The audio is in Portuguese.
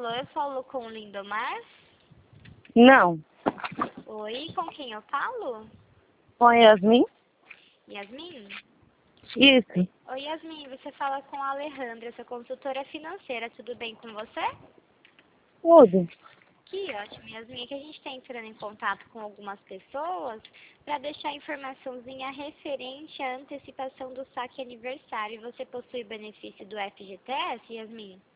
Alô, eu falo com o Lindomar? Não. Oi, com quem eu falo? Com a Yasmin? Yasmin? Isso. Oi, Yasmin, você fala com a Alejandra, sua consultora financeira, tudo bem com você? Tudo. Que ótimo, Yasmin, que a gente está entrando em contato com algumas pessoas para deixar informaçãozinha referente à antecipação do saque aniversário. Você possui benefício do FGTS, Yasmin?